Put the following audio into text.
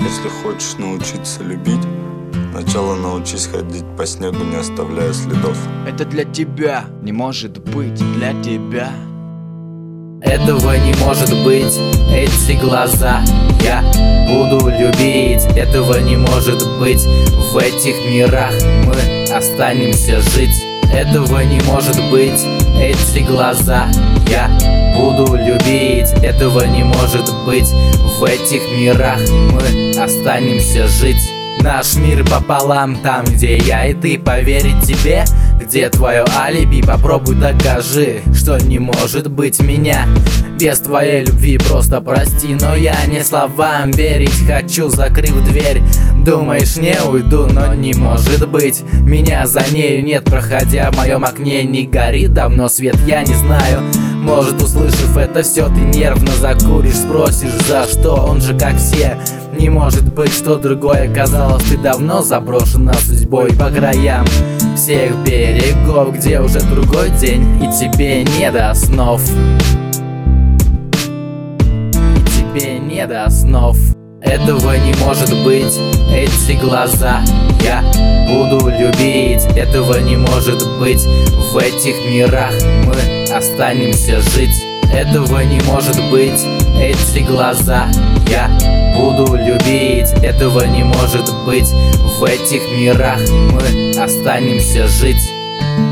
Если хочешь научиться любить, сначала научись ходить по снегу, не оставляя следов. Это для тебя, не может быть для тебя. Этого не может быть, эти глаза я буду любить. Этого не может быть, в этих мирах мы останемся жить. Этого не может быть, эти глаза я буду любить. Этого не может быть, в этих мирах мы останемся жить. Наш мир пополам, там, где я и ты, поверить тебе. Где твое алиби? Попробуй докажи, что не может быть меня без твоей любви. Просто прости, но я не словам верить хочу, закрыв дверь. Думаешь, не уйду, но не может быть. Меня за нею нет, проходя в моем окне не горит давно свет, я не знаю. Может, услышав это все, ты нервно закуришь, спросишь, за что, он же как все. Не может быть, что другое, казалось, ты давно заброшена судьбой по краям всех берегов, где уже другой день, и тебе не до снов. И тебе не до снов. Этого не может быть, эти глаза я буду любить. Этого не может быть, в этих мирах мы останемся жить. Этого не может быть, эти глаза я буду любить. Этого не может быть, в этих мирах мы останемся жить.